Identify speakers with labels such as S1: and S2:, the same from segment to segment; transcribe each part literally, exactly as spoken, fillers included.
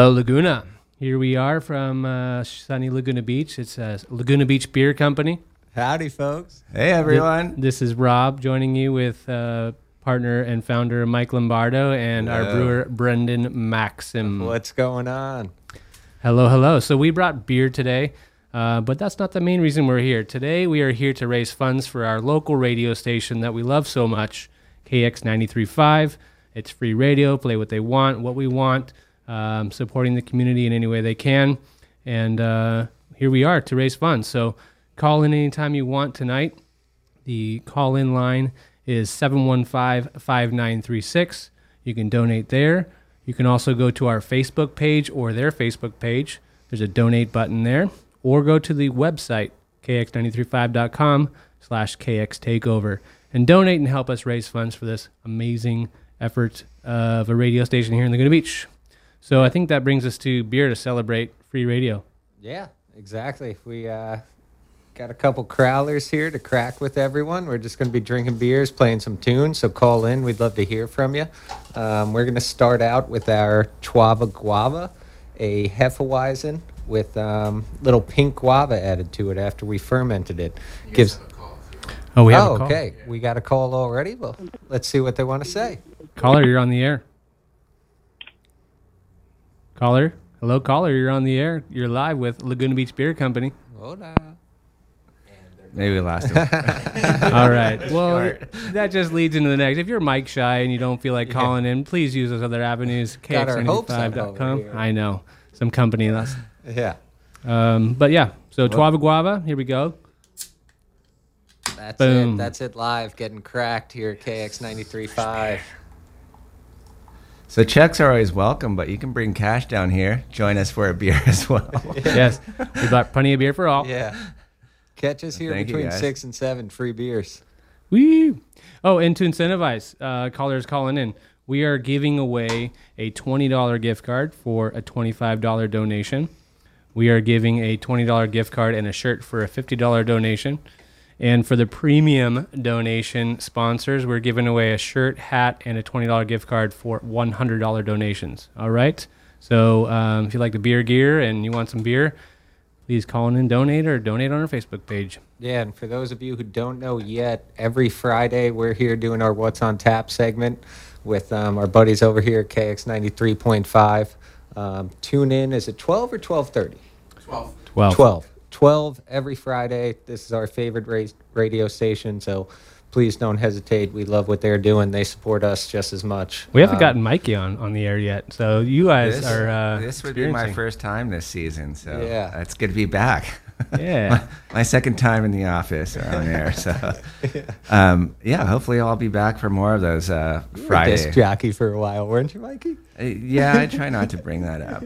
S1: Hello, Laguna. Here we are from uh, sunny Laguna Beach. It's a Laguna Beach Beer Company.
S2: Howdy, folks.
S3: Hey, everyone.
S1: This is Rob joining you with uh, partner and founder Mike Lombardo and
S3: Hello.
S1: our brewer Brendan Maxim.
S2: What's going on?
S1: Hello, hello. So we brought beer today, uh, but that's not the main reason we're here. Today we are here to raise funds for our local radio station that we love so much, K X ninety-three point five. It's free radio, play what they want, what we want, um, supporting the community in any way they can. And uh, here we are to raise funds. So call in anytime you want tonight. The call-in line is seven one five, five nine three six. You can donate there. You can also go to our Facebook page or their Facebook page. There's a donate button there. Or go to the website, k x nine three five dot com slash k x takeover, and donate and help us raise funds for this amazing effort of a radio station here in Laguna Beach. So I think that brings us to beer to celebrate free radio.
S2: Yeah, exactly. We uh, got a couple crowlers here to crack with everyone. We're just going to be drinking beers, playing some tunes, so call in. We'd love to hear from you. Um, we're going to start out with our Chuava Guava, a Hefeweizen with um, little pink guava added to it after we fermented it. Gives.
S1: Oh, we have
S2: oh
S1: a call.
S2: Okay. We got a call already? Well, let's see what they want to say.
S1: Caller, you're on the air. Caller. Hello, caller. You're on the air. You're live with Laguna Beach Beer Company.
S2: Hola.
S3: Maybe we lost him.
S1: All right. Well, that just leads into the next. If you're mic shy and you don't feel like calling in, please use those other avenues.
S2: Got our hopes
S1: k x ninety-five dot
S2: up
S1: com.
S2: over here.
S1: I know. Some company. That's,
S2: Yeah.
S1: um, but yeah. So Chuava Guava. Here we go.
S2: That's
S1: Boom.
S2: it. That's it live, getting cracked here at K X ninety-three point five.
S3: So checks are always welcome, but you can bring cash down here. Join us for a beer as well.
S1: Yes. We got plenty of beer for all.
S2: Yeah. Catch us here
S3: Thank you,
S2: between
S3: guys.
S2: six and seven, free beers.
S1: Woo! Oh, and to incentivize uh, callers calling in, we are giving away a twenty dollars gift card for a twenty-five dollars donation. We are giving a twenty dollars gift card and a shirt for a fifty dollars donation. And for the premium donation sponsors, we're giving away a shirt, hat, and a twenty dollars gift card for one hundred dollars donations. All right? So um, if you like the beer gear and you want some beer, please call in and donate or donate on our Facebook page.
S2: Yeah, and for those of you who don't know yet, every Friday we're here doing our What's on Tap segment with um, our buddies over here at K X ninety-three point five. Um, tune in. Is it twelve or twelve thirty?
S1: twelve.
S2: twelve. twelve every Friday. This is our favorite ra- radio station, so please don't hesitate. We love what they're doing. They support us just as much.
S1: We haven't
S2: Um,
S1: gotten Mikey on, on the air yet, so you guys
S3: This,
S1: are uh,
S3: this would be my
S1: experiencing.
S3: first time this season, so
S2: Yeah.
S3: it's good to be back.
S1: Yeah.
S3: my, my second time in the office or on air. So, um, yeah, hopefully I'll be back for more of those uh,
S2: you were
S3: Friday.
S2: disc jockey for a while, weren't you, Mikey?
S3: Uh, yeah, I try not to bring that up,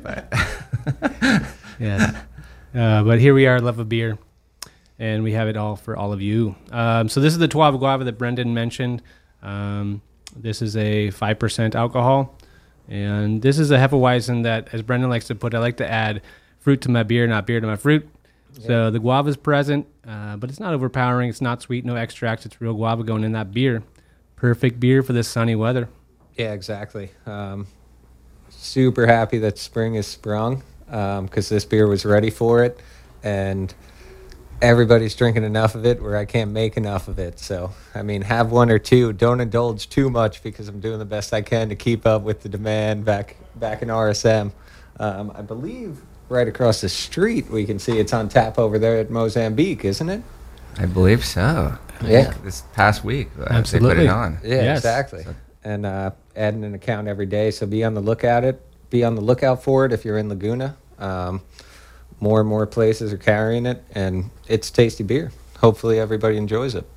S3: but
S1: Yes. Uh, but here we are, Love of Beer, and we have it all for all of you. Um, so this is the Chuava Guava that Brendan mentioned. Um, this is a five percent alcohol, and this is a Hefeweizen that, as Brendan likes to put, I like to add fruit to my beer, not beer to my fruit. So the guava is present, uh, but it's not overpowering. It's not sweet, no extracts. It's real guava going in that beer. Perfect beer for this sunny weather.
S2: Yeah, exactly. Um, super happy that spring is sprung because this beer was ready for it, and everybody's drinking enough of it where I can't make enough of it. So, I mean, have one or two. Don't indulge too much because I'm doing the best I can to keep up with the demand back back in R S M. Um, I believe right across the street we can see it's on tap over there at Mozambique, isn't it?
S3: I believe so. I
S2: Yeah.
S3: think this past week uh, they put
S1: Absolutely.
S3: it on.
S2: Yeah,
S1: Yes.
S2: exactly. And uh, adding an account every day, so be on the lookout it. Be on the lookout for it if you're in Laguna. Um, more and more places are carrying it, and it's tasty beer. Hopefully, everybody enjoys it.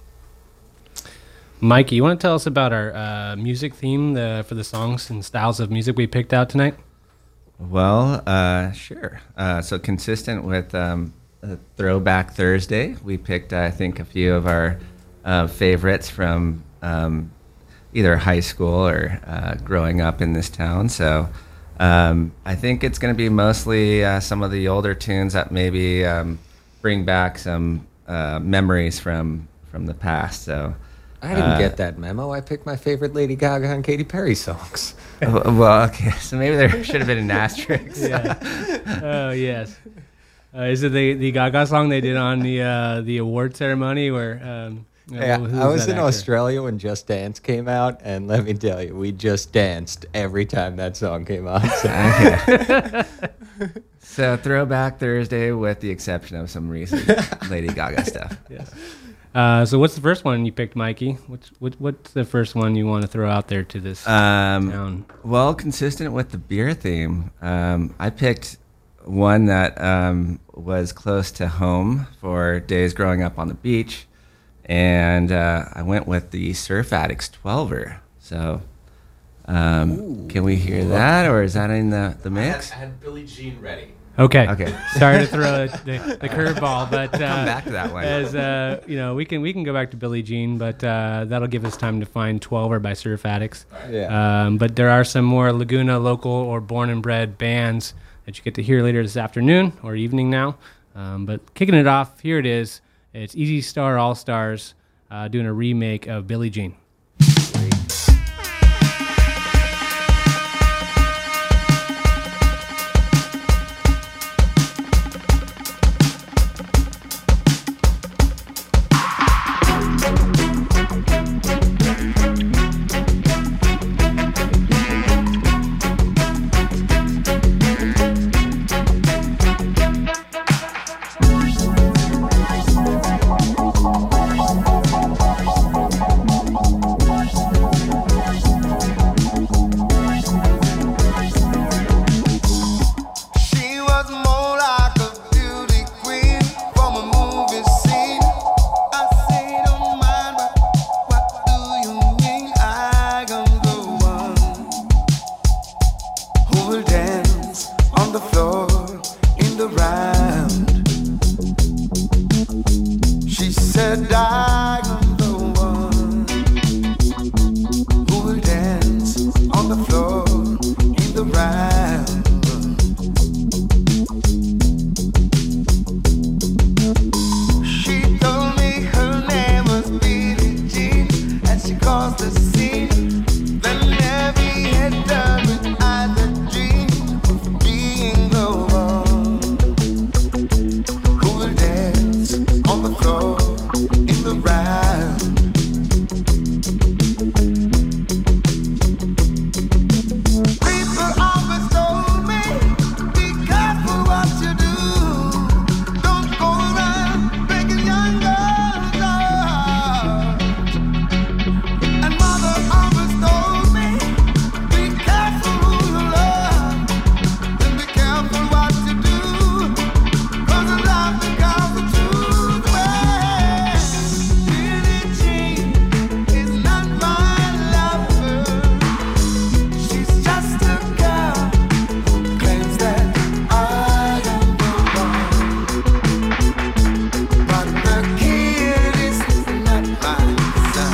S1: Mikey, you want to tell us about our uh, music theme the, for the songs and styles of music we picked out tonight?
S3: Well, uh, sure. Uh, so consistent with um, a Throwback Thursday, we picked, I think, a few of our uh, favorites from um, either high school or uh, growing up in this town. So um, I think it's going to be mostly uh, some of the older tunes that maybe um, bring back some uh, memories from from the past. So
S2: I didn't
S3: Uh,
S2: get that memo. I picked my favorite Lady Gaga and Katy Perry songs.
S3: Oh, well, okay, so maybe there should have been an asterisk.
S1: Yeah. Oh yes. Uh, is it the the Gaga song they did on the uh, the award ceremony where? Um,
S2: Yeah,
S1: who
S2: I was
S1: that
S2: in
S1: actor?
S2: Australia when Just Dance came out, and let me tell you, we just danced every time that song came on. So.
S3: Okay. So Throwback Thursday, with the exception of some recent Lady Gaga stuff.
S1: Yes. Uh, so what's the first one you picked, Mikey? What's what, what's the first one you want to throw out there to this
S3: Um,
S1: town?
S3: well, consistent with the beer theme, um, I picked one that um, was close to home for days growing up on the beach, and uh, I went with the Surf Addicts twelver. So, um, can we hear that, or is that in the, the mix?
S4: I had, I had Billie Jean ready.
S1: Okay.
S3: Okay.
S1: Sorry to throw the, the curveball, but uh,
S3: Come back to that one.
S1: as uh, you know, we can we can go back to Billie Jean, but uh, that'll give us time to find twelver by Surf Addicts.
S2: Yeah.
S1: Um, but there are some more Laguna local or born and bred bands that you get to hear later this afternoon or evening now. Um, but kicking it off, here it is. It's Easy Star All Stars uh, doing a remake of Billie Jean.
S5: She was more like a beauty queen from a movie scene. I say, don't mind, but what do you mean? I am the one who will dance on the floor in the round. She said, I am the one who will dance on the floor in the round. She told me her name was Billie Jean, and she caused the scene. Then every head turned with eyes that dream of being the one who will dance on the floor in the round. People always told me, be careful what you do. Don't go around breaking young girls' hearts. And mother always told me, be careful who you love, and be careful what you do, 'cause the love becomes the truth. Well, Billie Jean is not my lover. She's just a girl who claims that I am the one. But the kid is not my son.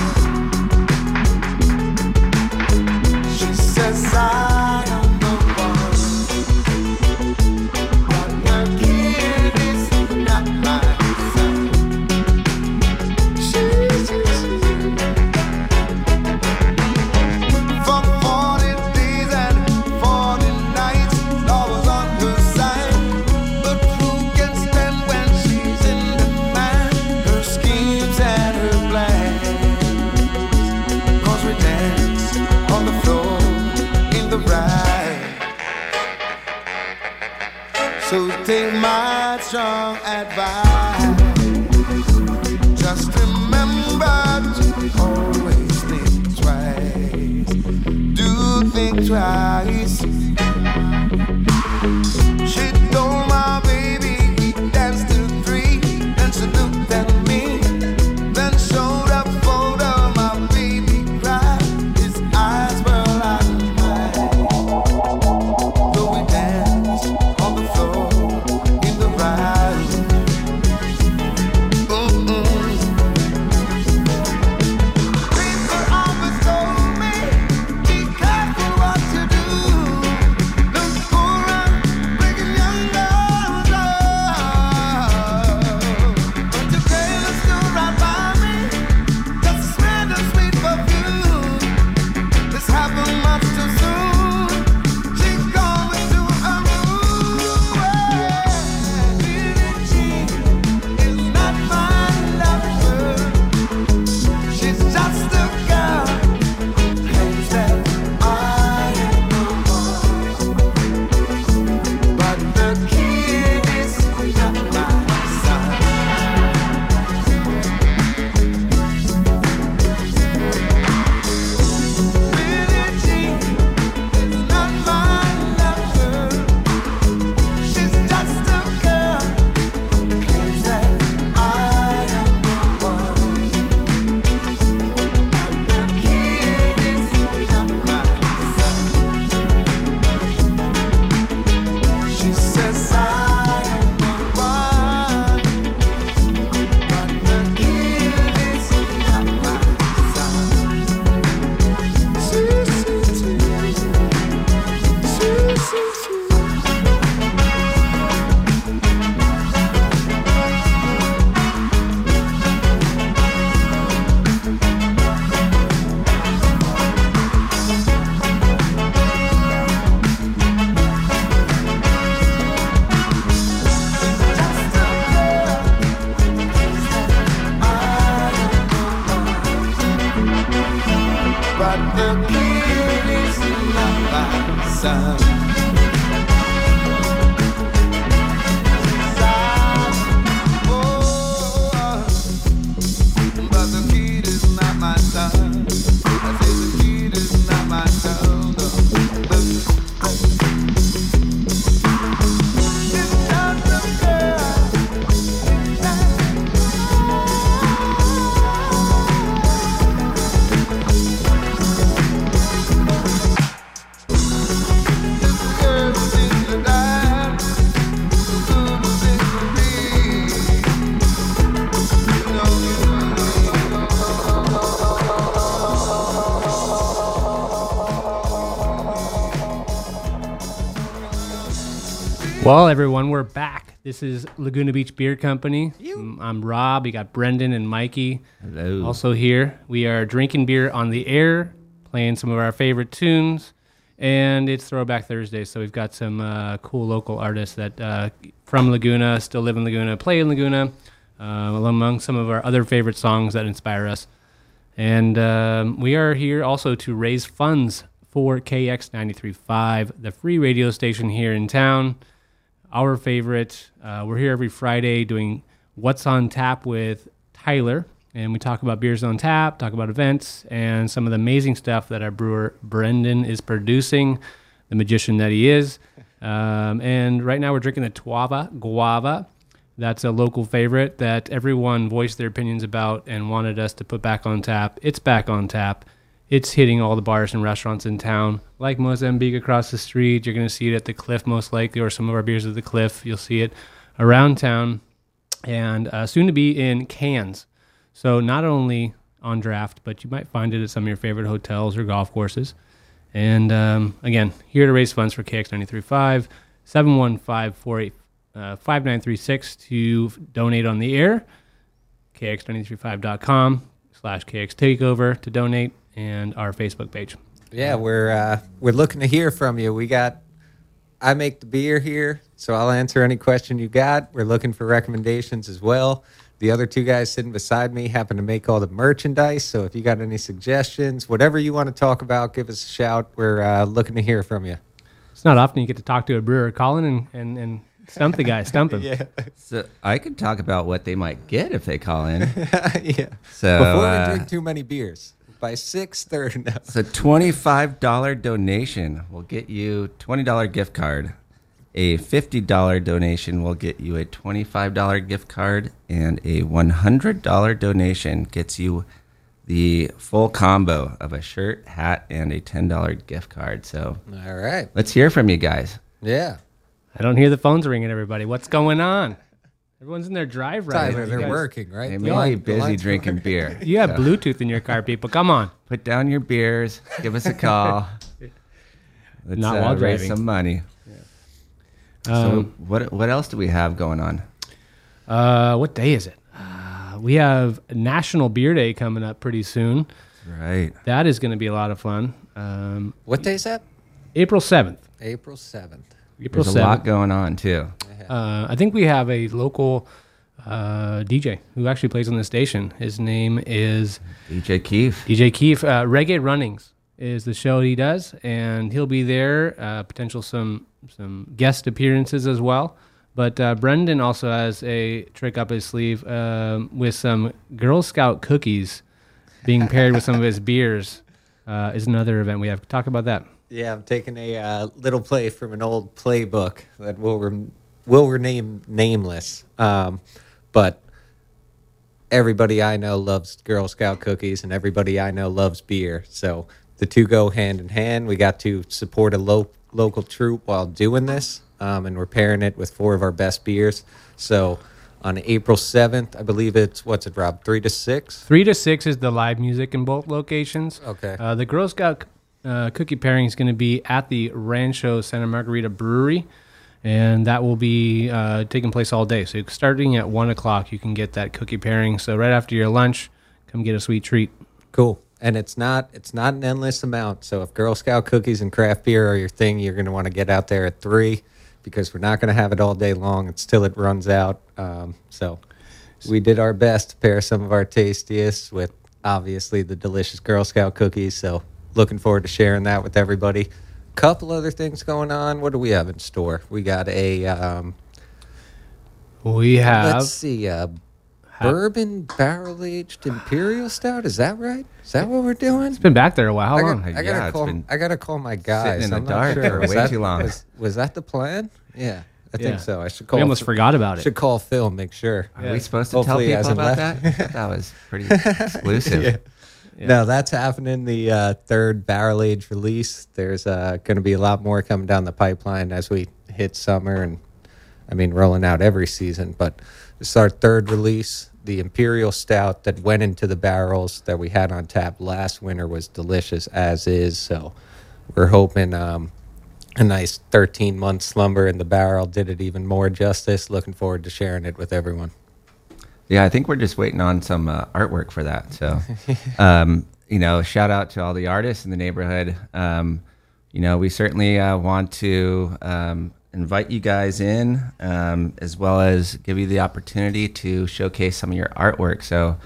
S5: She says I am the one. But the kid is not my son. For forty days and forty nights, love was on her side. But who can stand when she's in demand? Her schemes and her plans. 'Cause we dance on the floor in the ride. So take my strong advice. Just remember to always think twice. Do think twice. She told my baby he danced till three. Then she looked at me. Then showed a photo. My baby cried. His eyes were like mine. Though we danced on the floor in the ride. but the kid is not my son.
S1: Well, everyone, we're back. This is Laguna Beach Beer Company. Mm, I'm Rob. We got Brendan and Mikey
S3: Hello.
S1: also here. We are drinking beer on the air, playing some of our favorite tunes, and it's Throwback Thursday, so we've got some uh, cool local artists that uh, from Laguna, still live in Laguna, play in Laguna, uh, among some of our other favorite songs that inspire us. And um, we are here also to raise funds for K X ninety-three point five, the free radio station here in town. Our favorite. Uh, we're here every Friday doing What's on Tap with Tyler, and we talk about beers on tap, talk about events, and some of the amazing stuff that our brewer Brendan is producing, the magician that he is. Um, and right now we're drinking the Tuava Guava. That's a local favorite that everyone voiced their opinions about and wanted us to put back on tap. It's back on tap. It's hitting all the bars and restaurants in town, like Mozambique across the street. You're going to see it at the Cliff most likely, or some of our beers at the Cliff. You'll see it around town, and uh, soon to be in cans. So not only on draft, but you might find it at some of your favorite hotels or golf courses. And um, again, here to raise funds for K X ninety-three point five, seven one five, four eight five nine three six to donate on the air, K X nine three five dot com slash K X Takeover to donate, and our Facebook page.
S2: Yeah, we're uh, we're looking to hear from you. We got, I make the beer here, so I'll answer any question you got. We're looking for recommendations as well. The other two guys sitting beside me happen to make all the merchandise, so if you got any suggestions, whatever you want to talk about, give us a shout. We're uh, looking to hear from you.
S1: It's not often you get to talk to a brewer. Call in and, and, and stump the guy, stump him.
S2: Yeah,
S3: So I could talk about what they might get if they call in.
S2: yeah.
S3: So
S2: Before
S3: uh,
S2: we drink too many beers, by six thirty. No.
S3: So twenty-five dollars donation will get you twenty dollars gift card. A fifty dollars donation will get you a twenty-five dollars gift card, and a one hundred dollars donation gets you the full combo of a shirt, hat, and a ten dollars gift card. So
S2: All right.
S3: let's hear from you guys.
S2: Yeah.
S1: I don't hear the phones ringing, everybody. What's going on? Everyone's in their drive right
S2: Tyler,
S1: now.
S2: they're
S1: You guys-
S2: working, right?
S3: They
S2: The
S3: may
S2: line-
S3: be
S2: the
S3: busy
S2: line's
S3: drinking
S2: working.
S3: beer.
S1: You have
S3: So
S1: Bluetooth in your car, people. Come on.
S3: put down your beers. Give us a call. Let's
S1: Not
S3: uh,
S1: while
S3: raise
S1: driving.
S3: some money. So
S1: Um,
S3: what what else do we have going on?
S1: uh, what day is it? Uh, we have National Beer Day coming up pretty soon.
S3: Right.
S1: That is going to be a lot of fun. Um,
S2: What day's that?
S1: April seventh.
S2: April seventh.
S1: April
S3: There's a lot
S1: seventh.
S3: going on too.
S1: Uh, I think we have a local uh, D J who actually plays on the station. His name is
S3: D J Keefe.
S1: D J Keefe. Uh, Reggae Runnings is the show he does, and he'll be there. Uh, potential some some guest appearances as well. But uh, Brendan also has a trick up his sleeve um, with some Girl Scout cookies being paired with some of his beers. Uh, is another event we have. Talk about that.
S2: Yeah, I'm taking a uh, little play from an old playbook that will rem- will rename nameless. Um, but everybody I know loves Girl Scout cookies, and everybody I know loves beer. So the two go hand in hand. We got to support a lo- local troupe while doing this, um, and we're pairing it with four of our best beers. So on April seventh, I believe it's, what's it, Rob, three to six?
S1: Three to six is the live music in both locations.
S2: Okay.
S1: Uh, the Girl Scout uh, cookie pairing is going to be at the Rancho Santa Margarita Brewery, and that will be uh, taking place all day. So starting at one o'clock, you can get that cookie pairing. So right after your lunch, come get a sweet treat.
S2: Cool. And it's not it's not an endless amount. So if Girl Scout cookies and craft beer are your thing, you're going to want to get out there at three, because we're not going to have it all day long until it runs out. Um, so we did our best to pair some of our tastiest with obviously the delicious Girl Scout cookies. So looking forward to sharing that with everybody. Couple other things going on. What do we have in store? We got a um,
S1: We have.
S2: let's see, uh, bourbon barrel aged imperial stout. Is that right? Is that what we're doing?
S1: It's been back there a while. How
S2: I,
S1: long?
S2: got, I
S3: Yeah,
S2: gotta
S3: it's
S2: call.
S3: been
S2: I gotta call my guys.
S3: in the
S2: I'm not
S3: dark
S2: sure.
S3: for
S2: Was
S3: way
S2: that-
S3: too long.
S2: Was, was that the plan? Yeah, I
S1: Yeah.
S2: think so. I should call.
S1: We almost forgot about it.
S2: Should call Phil. Make sure.
S3: Are
S1: Yeah.
S3: we supposed to
S2: Hopefully he
S3: tell people
S2: hasn't
S3: about
S2: left.
S3: that? That was pretty exclusive.
S2: Yeah.
S1: Yeah.
S2: No, that's happening. The uh, third barrel age release. There's uh, going to be a lot more coming down the pipeline as we hit summer, and I mean rolling out every season. But it's our third release. The imperial stout that went into the barrels that we had on tap last winter was delicious as is. So we're hoping um, a nice thirteen month slumber in the barrel did it even more justice. Looking forward to sharing it with everyone.
S3: Yeah, I think we're just waiting on some uh, artwork for that. So, um, you know, shout out to all the artists in the neighborhood. Um, you know, we certainly uh, want to um, invite you guys in, um, as well as give you the opportunity to showcase some of your artwork. So,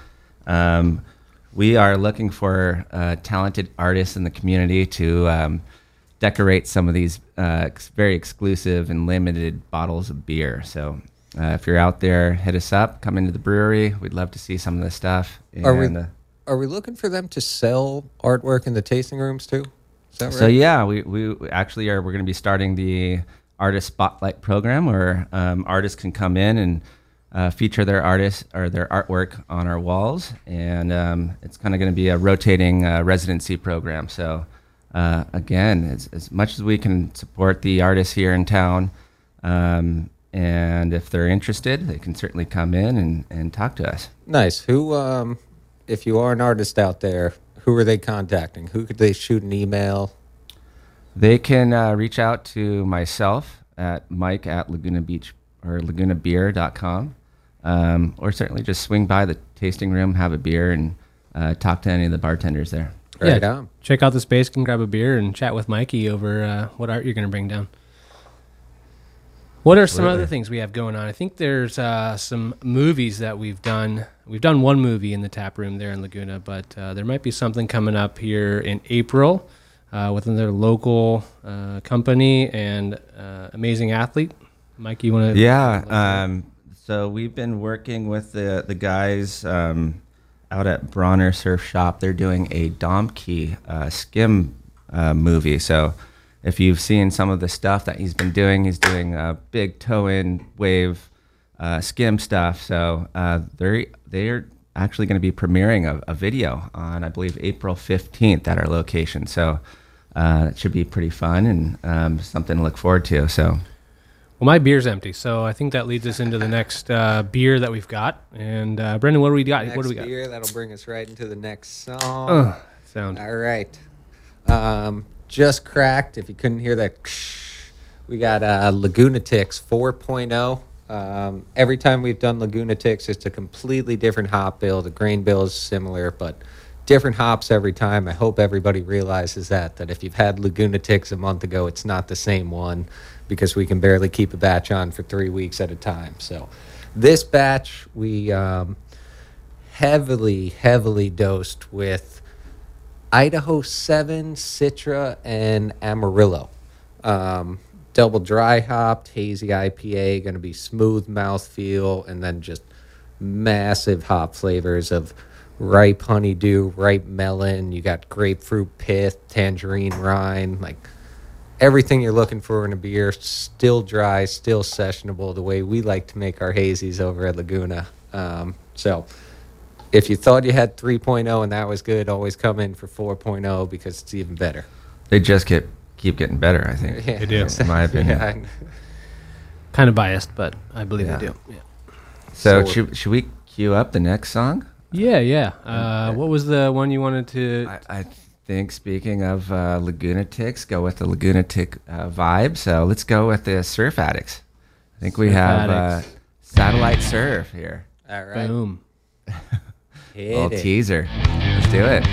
S3: um, we are looking for uh, talented artists in the community to um, decorate some of these uh, ex- very exclusive and limited bottles of beer. So. Uh, if you're out there, hit us up. Come into the brewery. We'd love to see some of this stuff.
S2: Are we
S3: And, uh,
S2: are we looking for them to sell artwork in the tasting rooms too? Is that right?
S3: so yeah, we, we actually are. We're going to be starting the artist spotlight program, where um, artists can come in and uh, feature their artists or their artwork on our walls, and um, it's kind of going to be a rotating uh, residency program. So uh, again, as, as much as we can support the artists here in town. Um, And if they're interested, they can certainly come in and, and talk to us.
S2: Nice. Who, um, if you are an artist out there, who are they contacting? Who could they shoot an email?
S3: They can uh, reach out to myself at Mike at Laguna Beach or laguna beer dot com, um, or certainly just swing by the tasting room, have a beer, and uh, talk to any of the bartenders there.
S2: Right
S1: yeah,
S2: on.
S1: check out the space, can grab a beer and chat with Mikey over uh, what art you're going to bring down. What are some
S3: Absolutely.
S1: other things we have going on? I think there's uh, some movies that we've done. We've done one movie in the tap room there in Laguna, but uh, there might be something coming up here in April uh, with another local uh, company and uh, amazing athlete. Mike, you want to?
S3: Yeah. Um, so we've been working with the the guys um, out at Bronner Surf Shop. They're doing a Domkey uh, skim uh, movie. So if you've seen some of the stuff that he's been doing, he's doing a big toe-in wave uh, skim stuff. So uh, they're they're actually going to be premiering a, a video on, I believe, April fifteenth at our location. So uh, it should be pretty fun and um, something to look forward to. So.
S1: Well, my beer's empty, so I think that leads us into the next uh, beer that we've got. And uh, Brendan, what do we got?
S2: Next
S1: what do we got?
S2: beer, that'll bring us right into the next song.
S1: Ugh, sound.
S2: All right. Um, just cracked. If you couldn't hear that, we got uh, Lagunatics four point oh. Um, every time we've done Lagunatics, it's a completely different hop bill. The grain bill is similar, but different hops every time. I hope everybody realizes that, that if you've had Lagunatics a month ago, it's not the same one, because we can barely keep a batch on for three weeks at a time. So this batch, we um, heavily, heavily dosed with Idaho seven, Citra, and Amarillo. Um, double dry hopped, hazy I P A, going to be smooth mouthfeel, and then just massive hop flavors of ripe honeydew, ripe melon. You got grapefruit pith, tangerine rind, like everything you're looking for in a beer. Still dry, still sessionable, the way we like to make our hazies over at Laguna. Um, so if you thought you had three point oh and that was good, always come in for four point oh because it's even better.
S3: They just get keep getting better, I think.
S2: Yeah.
S1: They do.
S3: In my opinion.
S2: Yeah, I-
S1: Kind of biased, but I believe
S3: Yeah.
S1: they do. Yeah,
S3: So,
S2: So-
S3: should, should we cue up the next song?
S1: yeah. yeah. Uh, what was the one you wanted to?
S3: I, I think, speaking of uh, Lagunatics, go with the Lagunatic uh, vibe. So let's go with the Surf Addicts. I think we
S1: Surf
S3: have uh,
S1: Addicts.
S3: Satellite Surf here.
S2: All right.
S1: Boom.
S2: Hit
S3: Little
S2: it.
S3: teaser. Let's do it.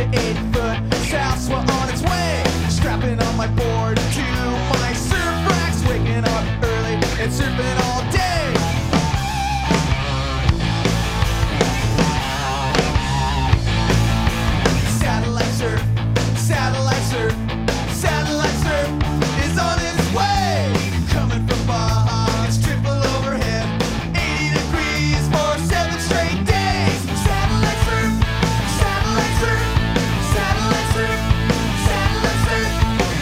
S5: eight-foot Southswell on its way. Strapping on my board to my surf racks, waking up early and surfing all day. Satellite surf, satellite surf, satellite surf is on its way. Coming from Baja, it's triple overhead, eighty degrees for seven straight days. Satellite surf, satellite surf, satellite surf, satellite surf.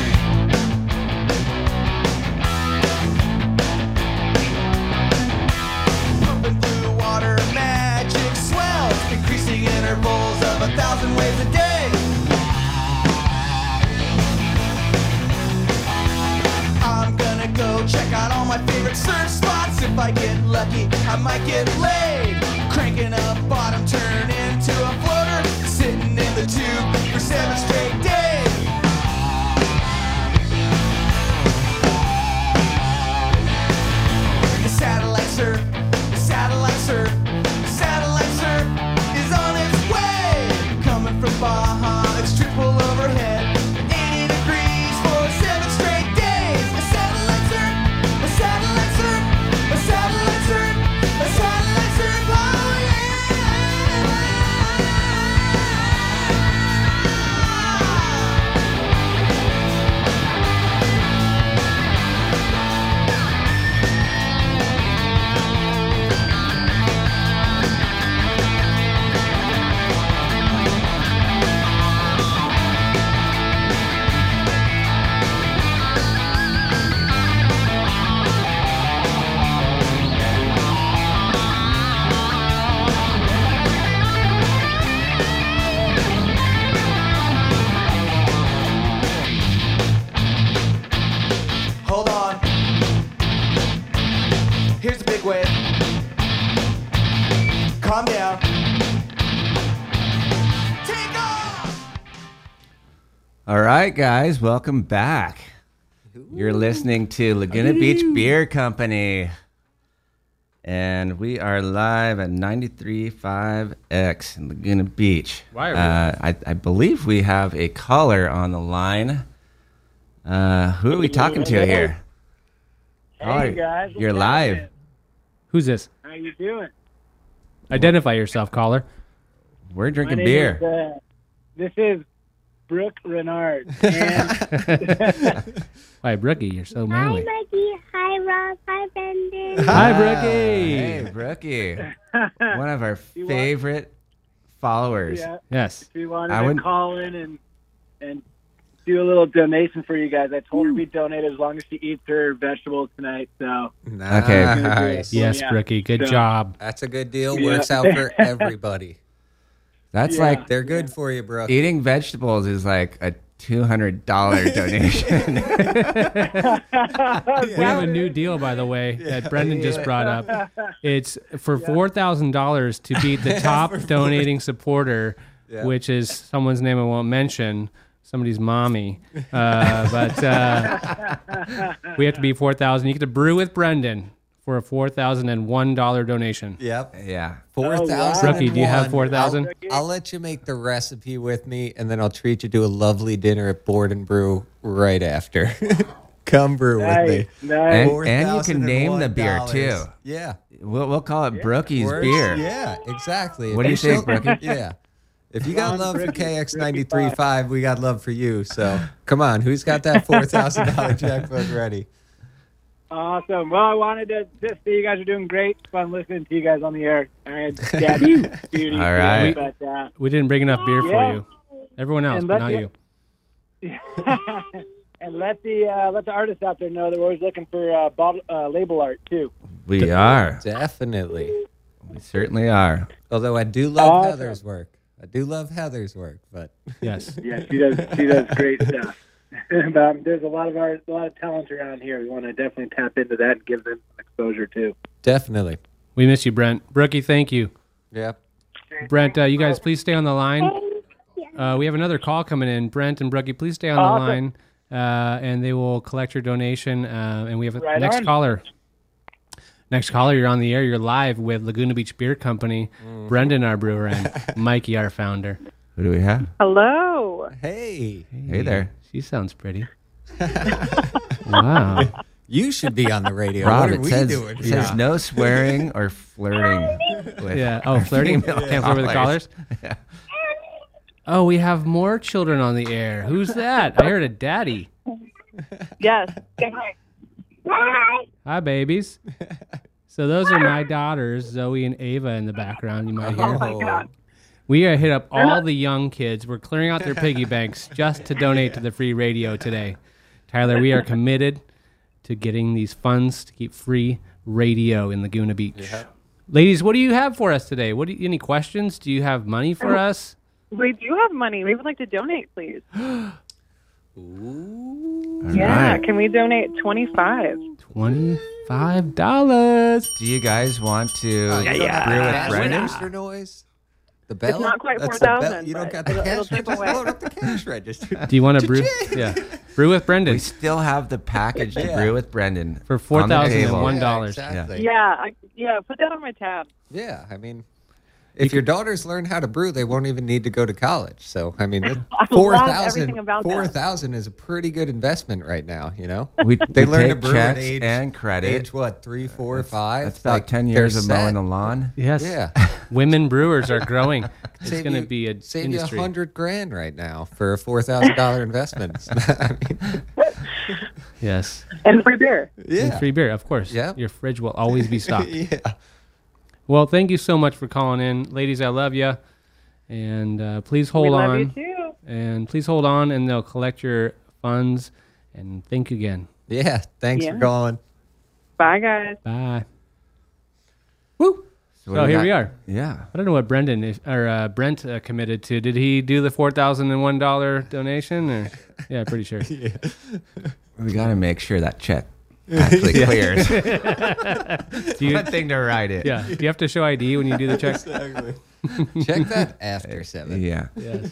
S5: Pumping blue water, magic swells, increasing intervals of a thousand waves a day. I'm gonna go check out all my favorite surf spots. If I get lucky, I might get laid. Cranking up bottom, turn into a floater, sitting in the tube for seven straight days. The satellite surf, the satellite surf, the satellite surf is on its way. Coming from Baja, it's triple overhead, eighty degrees for seven straight days. A satellite surf, a satellite surf, a satellite surf, a satellite surf, oh hold on. Here's a big wave. Calm down. Take off!
S3: All right, guys, welcome back. You're listening to Laguna Beach Beer Company. And we are live at ninety-three point five X in Laguna Beach.
S1: Why are we-
S3: uh, I, I believe we have a caller on the line. Uh, who are we talking to here?
S4: Hey guys, what's
S3: You're live.
S4: happening?
S1: Who's this?
S4: How you doing?
S1: Identify yourself, caller.
S3: We're
S4: My
S3: drinking
S4: name
S3: beer.
S4: Is, uh, this is Brooke Renard. And
S1: Hi, Brookie. You're so
S6: Hi,
S1: manly.
S6: Maggie. Hi, Ross. Hi, Brendan.
S1: Hi,
S3: Ah,
S1: Brookie.
S3: Hey, Brookie. One of our
S4: You want-
S3: favorite followers.
S4: yeah,
S1: Yes.
S4: if you wanted
S3: I
S4: to
S3: wouldn't-
S4: call in and and do a little donation for you guys, I told her we'd donate as long as she eats her vegetables tonight. So
S3: Okay.
S2: Nice.
S1: Yes,
S4: Yeah.
S1: Brookie. Good
S4: So-
S1: job.
S2: That's a good deal.
S4: Yeah.
S2: Works out for everybody.
S3: That's
S4: Yeah.
S3: like
S2: They're good for you, bro.
S3: eating vegetables is like a two hundred dollars donation.
S1: We have a new deal, by the way, that Brendan just brought up. It's for four thousand dollars to beat the top donating supporter,
S2: Yeah.
S1: which is someone's name I won't mention, somebody's mommy. Uh, but uh, we have to be four thousand dollars. You get to brew with Brendan for a four thousand one dollars donation.
S2: Yep.
S3: yeah.
S2: Four thousand.
S4: wow.
S1: Rookie, do you have four thousand?
S2: I'll, I'll let you make the recipe with me, and then I'll treat you to a lovely dinner at Board and Brew right after. Come brew
S4: nice,
S2: with me.
S4: nice.
S3: And- and you can name the beer, too.
S2: Yeah.
S3: We'll, we'll call it Brookie's
S2: Works.
S3: beer.
S2: Yeah, exactly.
S3: What do you
S2: If she'll-
S3: think, Brookie?
S2: Yeah. If you got
S4: Come on,
S2: love for
S4: Brookie,
S2: K X
S4: Brookie
S2: ninety-three point
S4: five.
S2: five, we got love for you. So come on, who's got that four thousand dollars checkbook ready?
S4: Awesome. Well, I wanted to just say you guys are doing great. It's fun listening to you guys on the air. I had daddy beauty.
S3: All right.
S4: But, uh,
S1: We didn't bring enough beer for
S4: Yeah.
S1: you. Everyone else,
S4: And
S1: but
S4: let
S1: not
S4: you-
S1: you.
S4: and let the uh, let the artists out there know that we're always looking for uh, bottle, uh, label art too.
S3: We are.
S2: Definitely.
S3: We certainly are.
S2: Although I do love
S4: Awesome.
S2: Heather's work. I do love Heather's work, but
S1: Yes.
S4: Yeah, she does. She does great stuff. But, um, there's a lot of art, a lot of talent around here. We want to definitely tap into that and give them some exposure too.
S2: definitely.
S1: We miss you, Brent. Brookie, thank you.
S2: Yeah.
S1: Brent, uh, you guys please stay on the line.
S6: Thank
S1: Uh, we have another call coming in. Brent and Brookie, please stay on
S4: Awesome.
S1: the line, uh, and they will collect your donation. Uh, and we have a
S4: Right
S1: next
S4: on.
S1: caller. Next caller, you're on the air. You're live with Laguna Beach Beer Company. Brendan, our brewer, and Mikey, our founder.
S3: Who do we have?
S7: Hello.
S2: Hey,
S3: Hey there.
S1: She sounds pretty. Wow.
S2: you should be on the radio.
S3: Rob,
S2: what are
S3: it
S2: we
S3: says,
S2: doing?
S3: it says
S2: here?
S3: no swearing or flirting. With
S1: Yeah. Oh, flirting?
S3: female
S1: Can't flirt with the callers?
S3: Yeah.
S1: Oh, we have more children on the air. Who's that? I heard a daddy.
S7: Yes.
S6: Hi.
S1: Hi, babies. So those are my daughters, Zoe and Ava, in the background. You might hear.
S7: Oh my God.
S1: We are hit up all the young kids. We're clearing out their piggy banks just to donate to the free radio today. Tyler, we are committed to getting these funds to keep free radio in Laguna Beach.
S2: Yeah.
S1: Ladies, what do you have for us today? What do you, any questions? Do you have money for us?
S7: We do have money. We would like to donate, please.
S2: Ooh.
S3: All
S7: Yeah.
S3: right.
S7: Can we donate twenty-five?
S1: Twenty-five dollars.
S3: Do you guys want to
S2: Uh, you don't have
S3: brew
S2: the
S3: with
S2: cash
S3: Brendan?
S2: register noise? The bell?
S7: It's not quite
S2: That's the bell.
S7: four thousand,
S2: You don't
S7: but
S2: got the
S7: it'll-
S2: cash
S7: it'll chip
S2: register?
S7: away.
S2: Load up the cash register.
S1: Do you want to brew? Yeah, brew with Brendan
S3: We still have the package to
S2: Yeah.
S3: brew with Brendan
S1: for four
S3: on the
S1: thousand and
S3: table.
S1: one
S2: Yeah,
S1: dollars.
S2: exactly.
S7: Yeah. I, yeah. Put that on my tab.
S2: Yeah, I mean, if your daughters learn how to brew, they won't even need to go to college. So, I mean,
S7: I
S2: four
S7: love
S2: thousand
S7: everything about that.
S2: four thousand is a pretty good investment right now, you know?
S3: We,
S2: They
S3: we
S2: learn to
S3: take
S2: brew at
S3: checks
S2: age,
S3: and credit.
S2: age what, three, four, five?
S3: That's about
S2: Like,
S3: ten
S2: they're
S3: years of
S2: set.
S3: mowing the lawn.
S1: Yes.
S2: Yeah.
S1: Women brewers are growing. It's
S2: Save
S1: going to
S2: you-
S1: be a
S2: Save
S1: industry.
S2: you a hundred grand right now for a four thousand dollar investment. I mean,
S1: Yes.
S7: And free beer.
S1: And
S2: yeah.
S1: free beer, of course.
S2: Yeah.
S1: Your fridge will always be stocked.
S2: yeah.
S1: Well, thank you so much for calling in. Ladies, I love you. And uh, please hold
S7: we love
S1: on.
S7: you too.
S1: And please hold on, and they'll collect your funds. And thank you again.
S2: Yeah. Thanks
S7: Yeah.
S2: for calling.
S7: Bye, guys.
S1: Bye. Woo!
S3: So, what
S1: So
S3: do we
S1: here
S3: got?
S1: we are.
S3: Yeah.
S1: I don't know what Brendan is, or uh, Brent uh, committed to. Did he do the four thousand and one dollar donation? Or? Yeah, pretty sure.
S3: We got to make sure that check actually clears.
S1: Do you,
S3: One thing to write it.
S1: yeah. Do you have to show I D when you do the check?
S2: Exactly. Check that after seven.
S3: Yeah.
S1: Yes.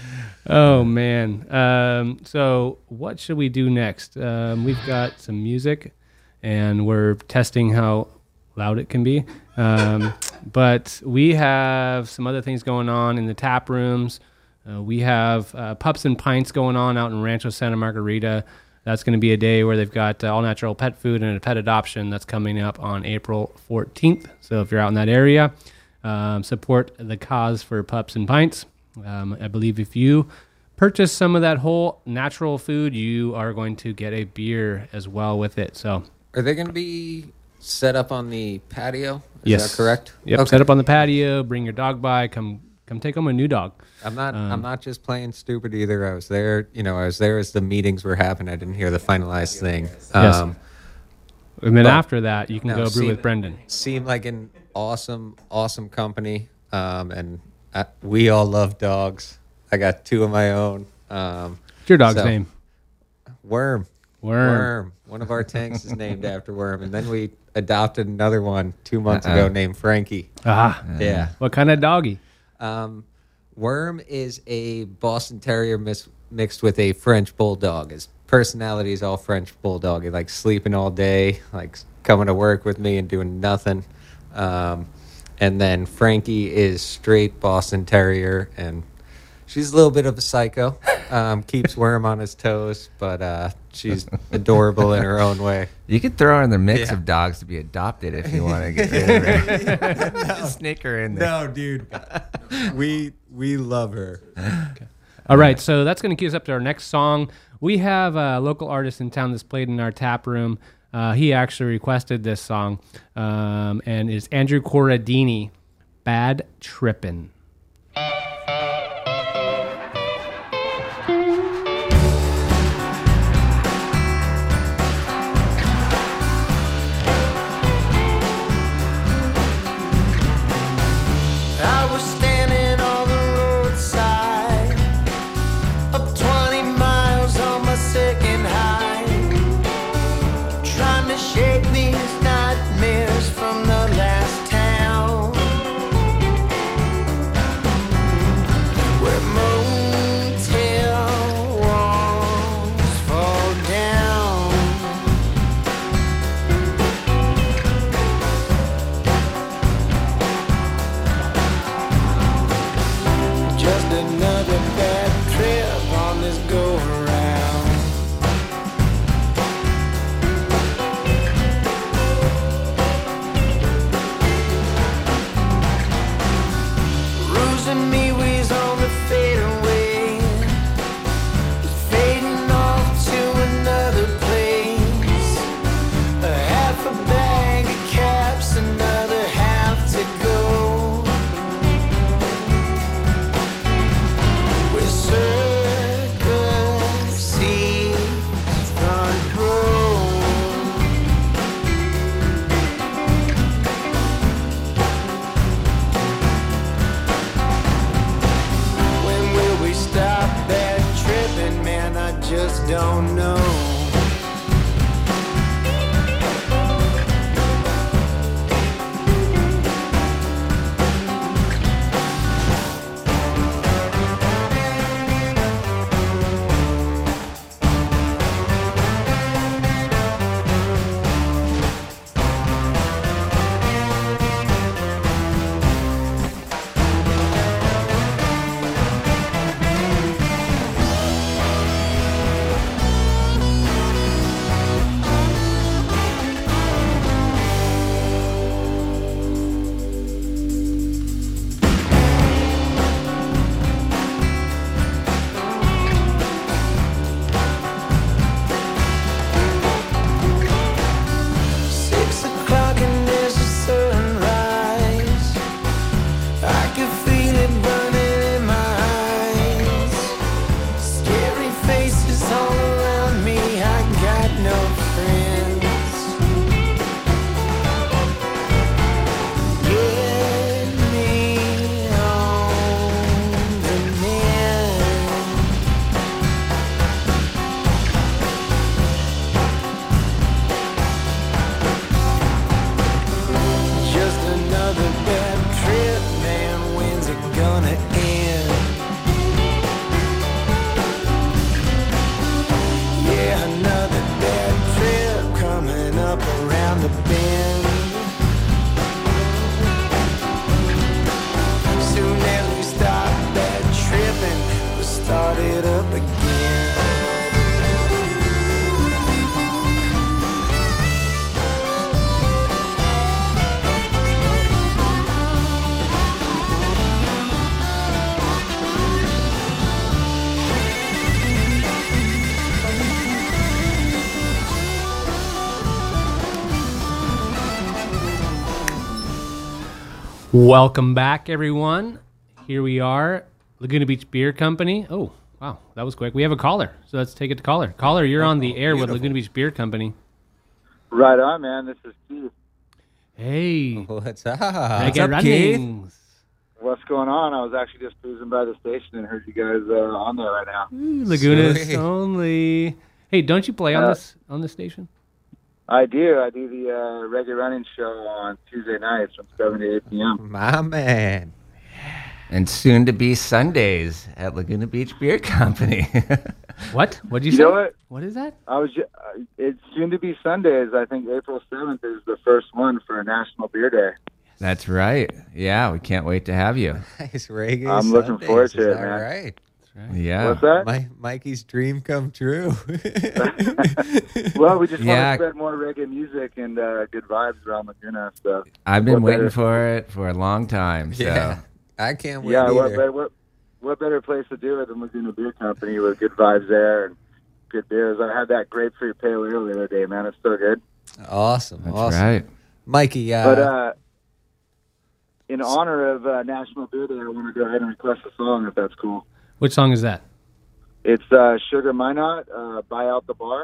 S1: Oh man. Um, so what should we do next? Um, we've got some music, and we're testing how loud it can be. Um, but we have some other things going on in the tap rooms. Uh, we have uh, Pups and Pints going on out in Rancho Santa Margarita. That's going to be a day where they've got uh, all natural pet food and a pet adoption that's coming up on April fourteenth. So if you're out in that area, um, support the cause for Pups and Pints. Um, I believe if you purchase some of that whole natural food, you are going to get a beer as well with it. So
S2: Are they going to be set up on the patio? Is
S1: yes,
S2: that correct?
S1: Yep.
S2: Okay.
S1: Set up on the patio. Bring your dog by. Come, come take home a new dog.
S2: I'm not.
S1: Um,
S2: I'm not just playing stupid either. I was there. You know, I was there as the meetings were happening. I didn't hear the finalized thing.
S1: Yes.
S2: Um,
S1: And then
S2: But-
S1: after that, you can
S2: no,
S1: go brew
S2: see-
S1: with Brendan.
S2: Seemed like an awesome, awesome company. Um, and I, we all love dogs. I got two of my own. Um,
S1: What's your dog's
S2: so-
S1: name?
S2: Worm.
S1: Worm.
S2: One of our tanks is named after Worm, and then we adopted another one two months
S3: Uh-uh.
S2: ago named Frankie.
S1: Ah,
S2: Yeah.
S1: what kind of doggy?
S2: Um, Worm is a Boston Terrier mis- mixed with a French Bulldog. His personality is all French Bulldog. He likes sleeping all day, likes coming to work with me and doing nothing. Um, and then Frankie is straight Boston Terrier, and she's a little bit of a psycho. Um, keeps Worm on his toes, but uh, she's adorable in her own way.
S3: You could throw her in the mix
S2: Yeah.
S3: of dogs to be adopted if you want to get rid of her. Just sneak her in there.
S2: No, dude, we we love her.
S1: All right, so that's going to cue us up to our next song. We have a local artist in town that's played in our tap room. Uh, he actually requested this song, um, and it's Andrew Corradini, "Bad Trippin'."
S5: I was standing on the roadside, up twenty miles on my second high, trying to shake these nightmares from the last town. gonna end. Yeah, another bad trip coming up around the bend. Soon as we stop that tripping, we'll start it up again.
S1: Welcome back, everyone. Here we are, Laguna Beach Beer Company. Oh, wow, that was quick. We have a caller, so let's take it to caller. Caller, you're on the air with Laguna Beach Beer Company.
S8: Right on, man. This is Keith.
S1: Hey.
S2: What's up?
S1: What's up, Keith?
S8: What's going on? I was actually just cruising by the station and heard you guys uh, on there right now.
S1: Ooh, Laguna's
S2: Sweet.
S1: only. Hey, don't you play on
S8: Uh,
S1: this on this station?
S8: I do. I do the uh, Reggae Running Show on Tuesday nights from seven to eight p.m.
S2: My man.
S3: And soon to be Sundays at Laguna Beach Beer Company.
S1: What? What did you,
S8: You
S1: say?
S8: know what?
S1: What is that?
S8: I was. Ju- uh, it's soon to be Sundays. I think April seventh is the first one for National Beer Day.
S3: That's right. Yeah, we can't wait to have you.
S2: Nice reggae.
S8: I'm looking
S2: Sundays,
S8: forward to
S2: is
S8: it,
S2: that
S8: man.
S2: Right.
S3: Yeah.
S8: What's that?
S2: My, Mikey's dream come true.
S8: Well, we just
S3: Yeah.
S8: want to spread more reggae music and uh, good vibes around Laguna. So
S3: I've been
S8: what
S3: waiting
S8: better-
S3: for it for a long time. So.
S2: Yeah. I can't wait
S8: Yeah, what,
S2: either.
S8: better- what what better place to do it than Laguna Beer Company with good vibes there and good beers. I had that grapefruit pale ale the other day, man. It's so good.
S2: Awesome.
S3: That's
S2: awesome.
S3: right.
S2: Mikey, uh,
S8: But uh, in honor of uh, National Beer Day, I want to go ahead and request a song if that's cool.
S1: Which song is that?
S8: It's uh, Sugar Minot, uh, Buy Out the Bar.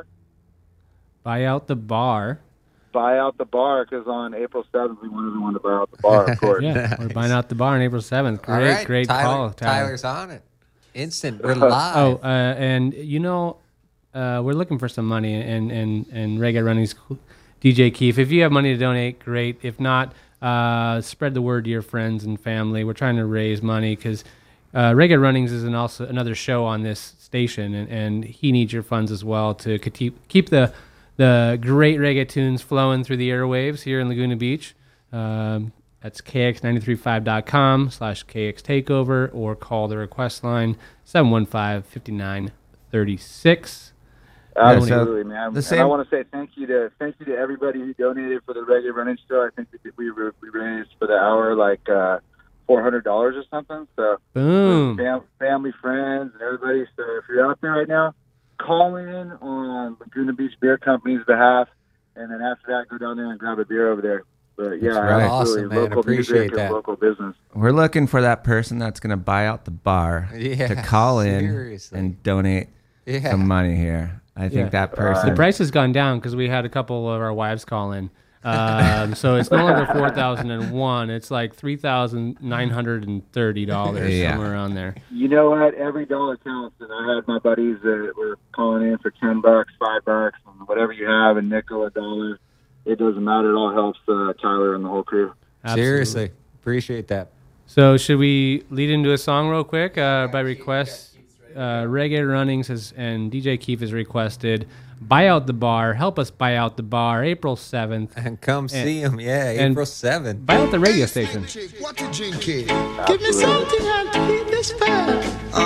S1: Buy Out the Bar.
S8: Buy Out the Bar, because on April seventh, we want everyone to buy out the bar, of course.
S1: Yeah, we're buying out the bar on April seventh.
S2: all
S1: Great,
S2: right,
S1: great
S2: Tyler,
S1: call, Tyler.
S2: Tyler's on it. Instant. We're live.
S1: Oh, uh, and you know, uh, we're looking for some money, and and and Reggae Running's D J Keith. If you have money to donate, great. If not, uh, spread the word to your friends and family. We're trying to raise money because uh, Reggae Runnings is an also another show on this station, and, and he needs your funds as well to keep keep the the great reggae tunes flowing through the airwaves here in Laguna Beach. Um, That's K X nine three five dot com slash K X Takeover or call the request line seven one five, five nine three six.
S8: Absolutely, man.
S3: the
S8: And
S3: same-
S8: I want to say thank you to thank you to everybody who donated for the Reggae Running Show. I think that we we we raised for the hour like uh, four hundred dollars or something. So
S1: Boom.
S8: fam- family, friends, and everybody. So if you're out there right now, call in on Laguna Beach Beer Company's behalf, and then after that, go down there and grab a beer over there. But yeah,
S3: That's right.
S8: absolutely,
S2: Awesome, man.
S8: local
S2: Appreciate
S8: music
S2: that.
S8: and local business.
S3: We're looking for that person that's going to buy out the bar
S2: Yeah,
S3: to call in
S2: seriously.
S3: and donate
S2: Yeah.
S3: some money here. I think
S1: Yeah.
S3: that person.
S1: The price has gone down because we had a couple of our wives call in. Um, so it's no longer four thousand one. It's like three thousand nine hundred thirty dollars,
S3: Yeah.
S1: somewhere around there.
S8: You know what? Every dollar counts, and I had my buddies that were calling in for ten bucks, five bucks, and whatever you have, a nickel, a dollar. It doesn't matter. It all helps uh, Tyler and the whole crew.
S1: Absolutely.
S2: Seriously. Appreciate that.
S1: So should we lead into a song real quick uh, by request? Uh, Reggae Runnings has, and D J Keith has requested Buy Out the Bar. Help us buy out the bar. April seventh.
S2: And come see him. Yeah,
S1: and-
S2: April seventh.
S1: Buy out the radio station.
S9: What you drinking?
S5: Give me something and keep this fair.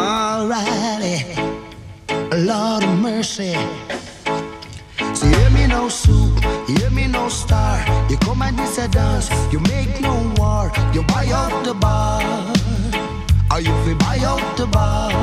S5: Alrighty, Lord of mercy. So hear me no soup, hear me no star. You come and this a dance, you make no war. You buy out the bar, or you fi buy out the bar.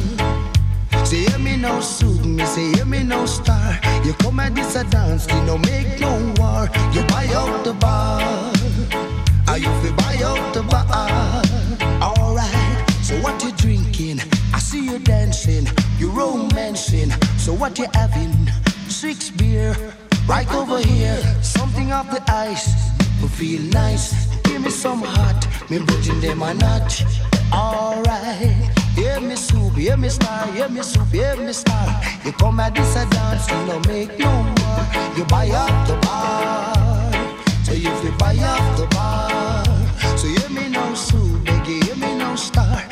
S5: Say hear me no soup, me say hear me no star. You come and this a dance, you no make no war. You buy out the bar, or you fi buy out the bar. Alright, so what you drinking? I see you dancing, you romancing. So what you having? Six beer, right over here. Something off the ice, but feel nice. Give me some hot, me bridging them or not. Alright, hear me soup, hear me star, hear me soup, hear me star. You come at this a dance, you no make no more. You buy up the bar, so you fi buy up the bar. So hear me no soup, beg you, hear me no star.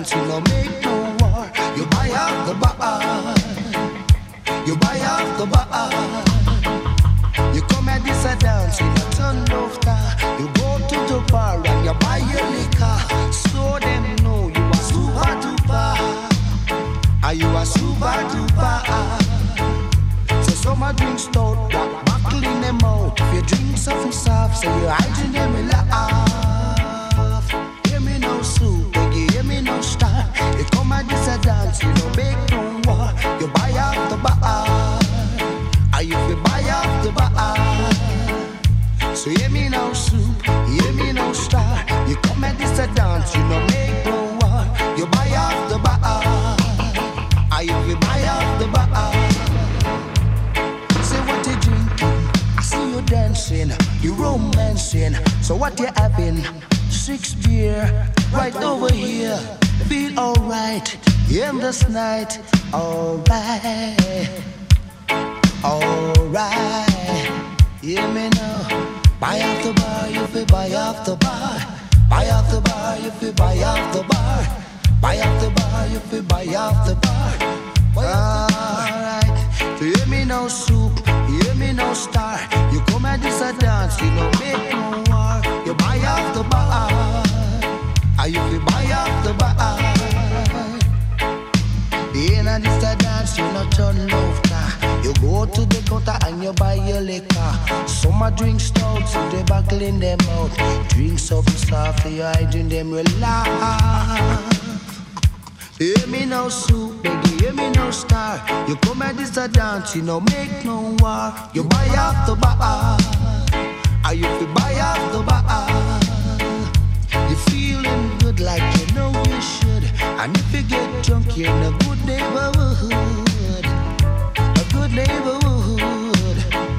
S5: dance, you no make no war. You buy off the bar. You buy off the bar. You come at this a dance, you no turn off star. You go to the bar and you buy your liquor. So them know you are super duper. Are you a super duper? So some a drink stout, rock buckle in them out. If you drink something soft, say you hiding them in laugh. Hear me no soup, you hear me no star. You come at this a dance, you don't make no war. You buy off the bar. Are you fi buy off the bar? So hear me no soup, hear me no star. You come at this a dance, you don't make no war. You buy off the bar. Are you fi buy off the bar? Say what you drinking, I see you dancing, you romancing. So what you having? Six beer, right over here. Feel alright, in this night. Alright, alright. Hear me now. Buy off the bar, you fi buy off the bar. Buy off the bar, you fi buy off the bar. Buy off the bar, you fi buy off the bar. Alright, so hear me no soup, hear me no star. You come at this a dance, you no make no war. You buy off the bar, are you fi buy off the bar? In a this a dance, you no turn laughter. You go to the counter and you buy your liquor. Some a drink stout, so they buckle in them out. Drink something soft, you hiding them relax. Hear me no soup, baby, hear me no star. You come at this a dance, you no make no war. You buy off the bar, are you fi buy off the bar? You feeling good like you know you should. And if you get drunk, you're in a good neighborhood. A good neighborhood.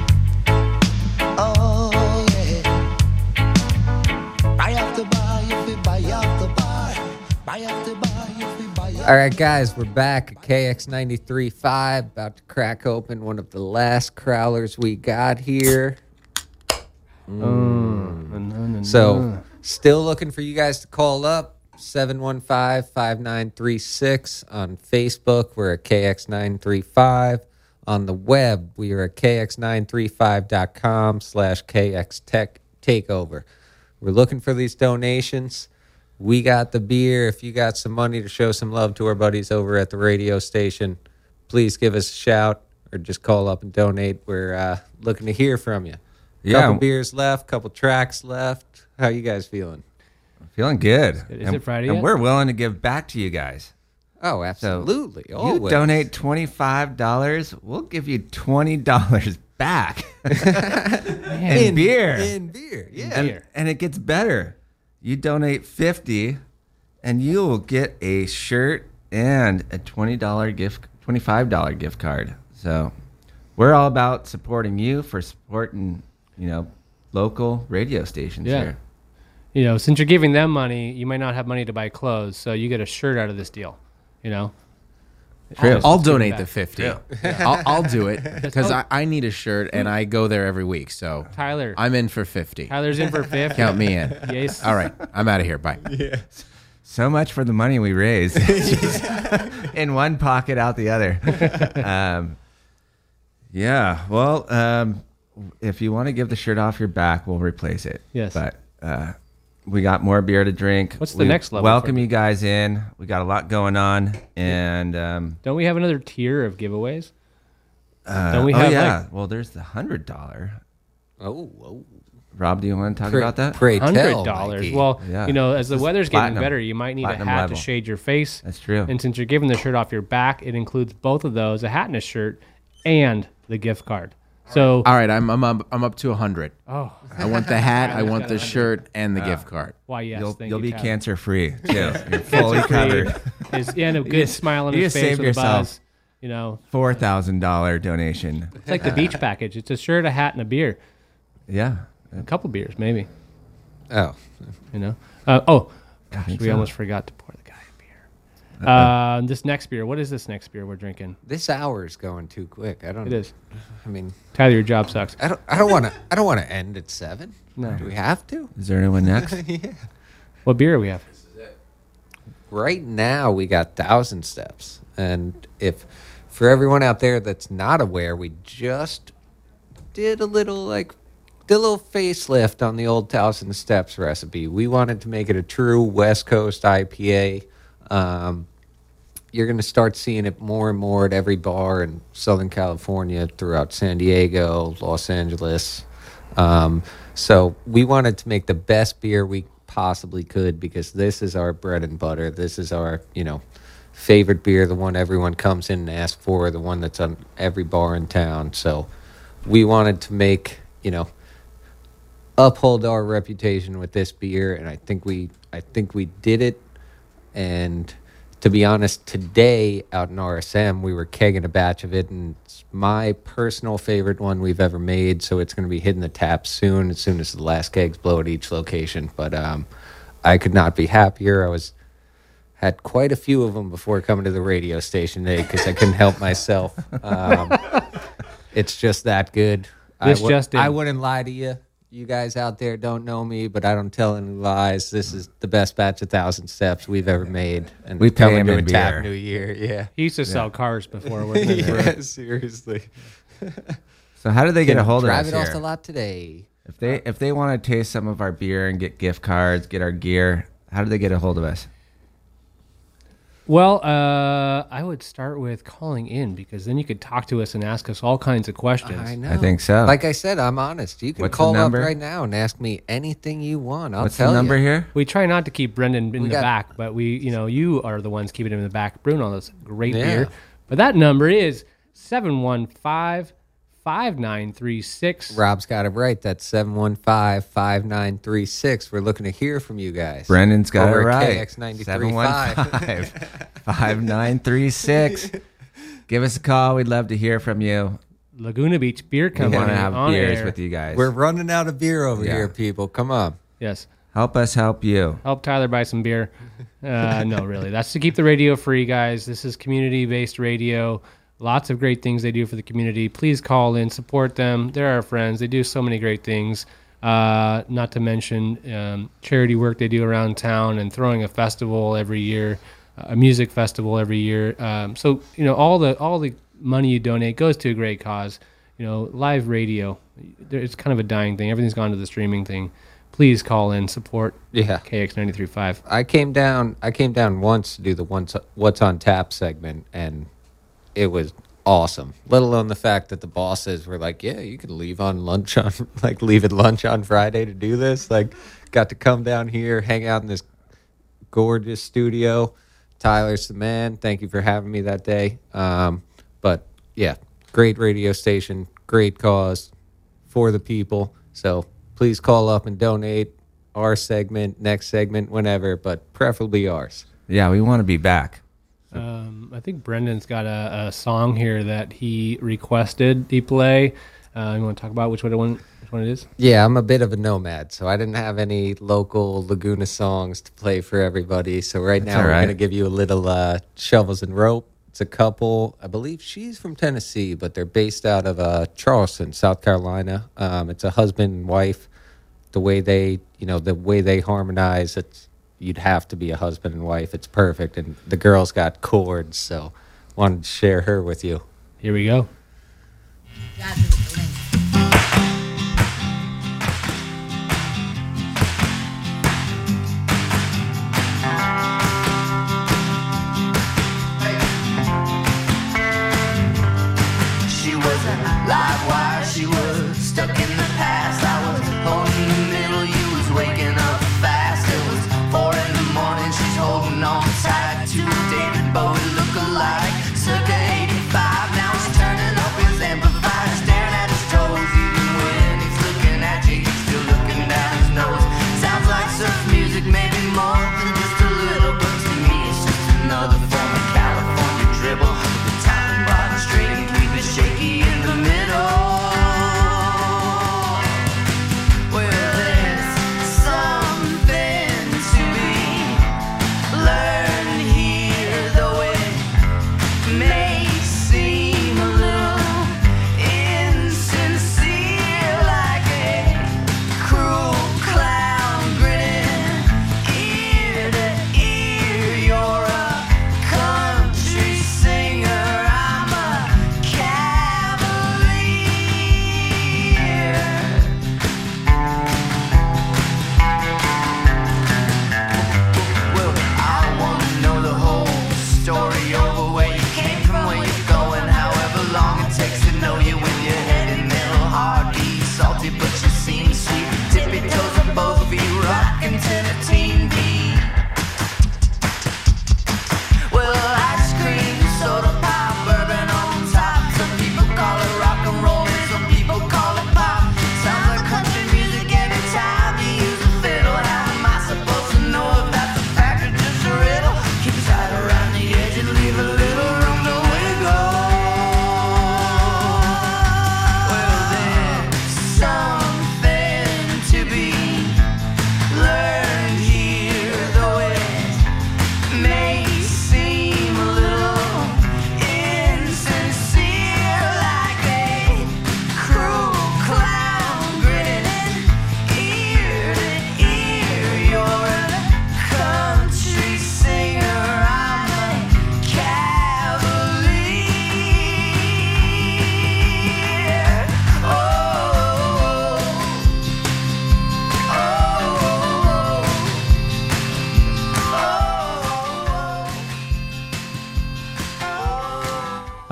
S5: Oh yeah. Buy off the bar, you fi buy off the bar. Buy off the bar, you fi buy off.
S2: All right, guys, we're back at K X ninety-three point five, about to crack open one of the last crowlers we got here. Mm. So, still looking for you guys to call up, seven one five, five nine three six. On Facebook, we're at K X nine three five. On the web, we are at K X nine three five dot com slash K X Tech Takeover. We're looking for these donations. We got the beer. If you got some money to show some love to our buddies over at the radio station, please give us a shout or just call up and donate. We're uh, looking to hear from you.
S3: Yeah.
S2: Couple beers left, couple tracks left. How you guys feeling?
S3: Feeling good.
S1: Is
S3: and,
S1: it Friday
S3: And
S1: yet?
S3: we're willing to give back to you guys.
S2: Oh, absolutely.
S3: You
S2: Always.
S3: donate twenty-five dollars, we'll give you twenty dollars back. in,
S2: in
S3: beer.
S2: In beer, yeah.
S3: And,
S1: Beer.
S3: and it gets better. You donate fifty and you will get a shirt and a twenty dollars gift, twenty-five dollars gift card. So we're all about supporting you for supporting, you know, local radio stations
S1: Yeah.
S3: here.
S1: You know, since you're giving them money, you might not have money to buy clothes, so you get a shirt out of this deal. You know,
S3: True.
S1: Just
S9: I'll
S1: give it
S9: donate
S1: back.
S9: the fifty. I'll, I'll do it because I, I need a shirt and I go there every week. So
S1: Tyler,
S9: I'm in for fifty.
S1: Tyler's in for fifth.
S9: Count me in.
S1: Yes.
S9: All right, I'm out of here. Bye.
S3: So much for the money we raise. In one pocket, out the other. Um, yeah. Well, um, if you want to give the shirt off your back, we'll replace it.
S1: Yes.
S3: But uh, we got more beer to drink.
S1: What's the
S3: We
S1: next level
S3: Welcome
S1: for-
S3: you guys in. We got a lot going on, and um,
S1: Don't we have another tier of giveaways?
S3: uh,
S1: Don't we
S3: oh
S1: have,
S3: yeah.
S1: like-
S3: well, there's the hundred dollar.
S2: Oh, oh.
S3: Rob, do you want to talk
S2: Pray,
S3: about that?
S2: pray tell,
S1: Hundred dollars.
S2: Mikey.
S1: Well,
S3: Yeah.
S1: you know, as the
S3: It's
S1: weather's getting
S3: platinum.
S1: better, you might need
S3: Platinum
S1: a hat
S3: level.
S1: to shade your face.
S3: That's true.
S1: And since you're giving the shirt off your back, it includes both of those: a hat and a shirt, and the gift card. So,
S9: All right, I'm I'm up, I'm up to a hundred.
S1: oh,
S9: I want the hat, I want the shirt, and the gift card.
S1: why yes,
S3: you'll
S1: thank
S3: you'll
S1: you,
S3: be
S1: Tyler.
S3: cancer free too. You're fully covered.
S1: Is and a good
S3: just-
S1: smile on
S3: you
S1: his
S3: just
S1: face
S3: saved
S1: with a
S3: yourself.
S1: buzz. You know,
S3: Four thousand dollar donation.
S1: it's like the beach package. It's a shirt, a hat, and a beer.
S3: Yeah.
S1: A couple beers, maybe.
S2: Oh,
S1: You know. Uh, oh, gosh,
S3: think
S1: we
S3: so.
S1: almost forgot to pour the guy a beer. Uh, this next beer. What is this next beer we're drinking?
S2: this hour's going too quick. I don't.
S1: It is.
S2: I mean,
S1: Tyler, your job sucks.
S2: I don't. I don't want to. I don't want to end at seven.
S1: No.
S2: Do we have to?
S3: Is there anyone next?
S2: Yeah.
S1: What beer do we have?
S2: right now we got Thousand Steps. And if for everyone out there that's not aware, we just did a little like did a little facelift on the old Thousand Steps recipe. We wanted to make it a true West Coast I P A. Um, you're going to start seeing it more and more at every bar in Southern California, throughout San Diego, Los Angeles. Um, so we wanted to make the best beer we possibly could, because this is our bread and butter. This is our, you know, favorite beer, the one everyone comes in and asks for, the one that's on every bar in town. So we wanted to make, you know, uphold our reputation with this beer, and I think we I think we did it. And to be honest, today out in R S M, we were kegging a batch of it, and it's my personal favorite one we've ever made, so it's going to be hitting the tap soon, as soon as the last kegs blow at each location. But um, I could not be happier. I was had quite a few of them before coming to the radio station today, because I couldn't help myself. Um, it's just that good.
S1: This
S2: I, w-
S1: just in.
S2: I wouldn't lie to you. You guys out there don't know me, but I don't tell any lies. This is the best batch of Thousand Steps we've ever made. And
S3: We pay
S2: coming
S3: him
S2: to
S3: in
S2: a tap
S3: beer.
S2: New Year, yeah.
S1: He used to sell cars before. Wasn't it?
S2: Yeah, seriously.
S3: So how do they get a hold of
S2: Drive
S3: us
S2: it off
S3: here?
S2: the lot today.
S3: If they if they want to taste some of our beer and get gift cards, get our gear, how do they get a hold of us?
S1: Well, uh, I would start with calling in, because then you could talk to us and ask us all kinds of questions.
S2: I know.
S3: I think so.
S2: Like I said, I'm honest. You can
S3: What's the
S2: call up
S3: number?
S2: right now and ask me anything you want. I'll
S3: What's
S2: tell
S3: the number
S2: you.
S3: here?
S1: We try not to keep Brendan in
S2: We
S1: the
S2: got-
S1: back, but we, you know, you are the ones keeping him in the back, brewing all this great
S2: Yeah.
S1: beer. But that number is seven one five, five nine three six.
S2: Rob's got it right. That's seven one five, five nine three six. We're looking to hear from you guys.
S3: Brendan's got
S2: Over
S3: it
S2: at
S3: right.
S2: K X ninety-three point five.
S3: five nine three six. Give us a call. We'd love to hear from you.
S1: Laguna Beach Beer
S3: We
S1: Company
S3: want to have
S1: on
S3: beers
S1: air.
S3: with you guys.
S2: We're running out of beer over
S3: Yeah.
S2: here, people. Come on.
S1: Yes.
S3: Help us help you.
S1: Help Tyler buy some beer. Uh, no, really. That's to keep the radio free, guys. This is community-based radio. Lots of great things they do for the community. Please call in, support them. They're our friends. They do so many great things. Uh, not to mention um, charity work they do around town, and throwing a festival every year, a music festival every year. Um, so you know, all the all the money you donate goes to a great cause. You know, live radio, there- it's kind of a dying thing. Everything's gone to the streaming thing. Please call in, support
S2: Yeah.
S1: K X ninety-three point five.
S2: I came down I came down once to do the once what's on tap segment, and it was awesome. Let alone the fact that the bosses were like, yeah, you can leave on lunch on like leave at lunch on Friday to do this. Like, got to come down here, hang out in this gorgeous studio. Tyler's the man. Thank you for having me that day. Um, but yeah, great radio station, great cause for the people. So please call up and donate. Our segment, next segment, whenever, but preferably ours.
S3: Yeah, we want to be back.
S1: Um, I think Brendan's got a, a song here that he requested he play. Uh, you want to talk about which one, which one it is?
S2: Yeah, I'm a bit of a nomad, so I didn't have any local Laguna songs to play for everybody. So right
S3: That's
S2: now
S3: all
S2: we're
S3: right.
S2: going to give you a little uh, Shovels and Rope. It's a couple. I believe she's from Tennessee, but they're based out of uh, Charleston, South Carolina. Um, it's a husband and wife. The way they, you know, the way they harmonize, it's you'd have to be a husband and wife. It's perfect, and the girl's got chords, so wanted to share her with you.
S1: Here we go.
S5: She was a live wire, she was stuck in the past. I was home in the middle, you was waking up fast. It was four in the morning, she's holding on tight to a David Bowie look-alike. Circa eighty-five, now he's turning up his amplifier, staring at his toes. Even when he's looking at you, he's still looking down his nose. Sounds like surf music, maybe more than just a little, but to me it's just another form of California dribble. The time bottom straight and keep it shaky in the middle. Well, there's something to be learned here, though it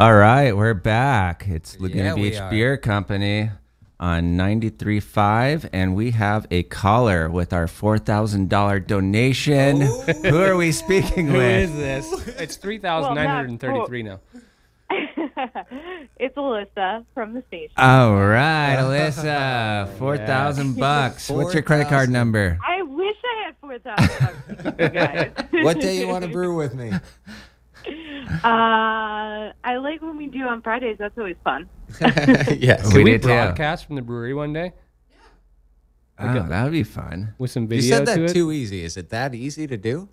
S3: All right, we're back. It's Laguna
S2: Yeah, we
S3: Beach
S2: are.
S3: Beer Company on ninety-three point five, and we have a caller with our four thousand dollars donation. Who are we speaking
S1: Who
S3: with?
S1: is this? It's three thousand nine hundred thirty-three now.
S6: It's Alyssa from the station.
S3: All right, Alyssa, four thousand bucks. What's your credit card
S2: four thousand.
S3: number?
S6: I wish I had four thousand bucks for you guys.
S2: What day you want to brew with me?
S6: Uh, I like when we do on Fridays. That's always fun.
S2: Yes.
S1: Can
S3: We
S1: we
S3: did too.
S1: broadcast from the brewery one day
S3: Oh, that would be fun.
S1: with some
S2: You
S1: video
S2: said that
S1: to it?
S2: too easy. Is it that easy to do?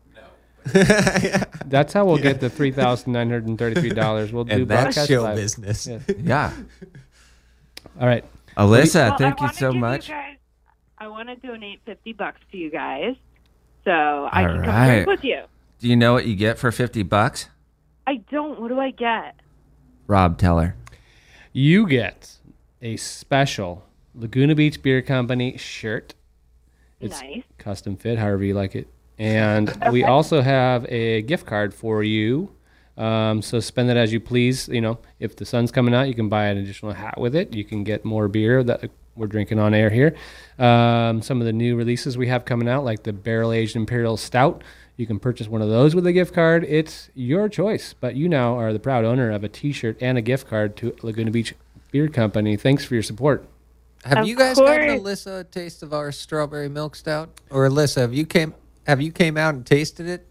S1: That's how we'll get the three thousand nine hundred thirty-three dollars. We'll do
S2: And that's
S1: broadcast
S2: show
S1: live.
S2: business.
S1: Yeah.
S3: Yeah.
S1: All right.
S3: Alyssa,
S6: Well,
S3: thank
S6: I
S3: you
S6: wanna
S3: so
S6: give
S3: much.
S6: guys, I want to donate fifty bucks to you guys, so I
S3: All
S6: can come
S3: right.
S6: drink with you.
S3: Do you know what you get for fifty bucks?
S6: I don't. What do I get?
S3: Rob, tell her.
S1: You get a special Laguna Beach Beer Company shirt. It's
S6: Nice.
S1: custom fit, however you like it. And we also have a gift card for you. Um, so spend it as you please. You know, if the sun's coming out, you can buy an additional hat with it. You can get more beer that we're drinking on air here. Um, some of the new releases we have coming out, like the Barrel Aged Imperial Stout. You can purchase one of those with a gift card. It's your choice. But you now are the proud owner of a T-shirt and a gift card to Laguna Beach Beer Company. Thanks for your support.
S2: Have
S6: Of
S2: you guys gotten
S6: course.
S2: Alyssa a taste of our strawberry milk stout? Or Alyssa, have you came have you came out and tasted it?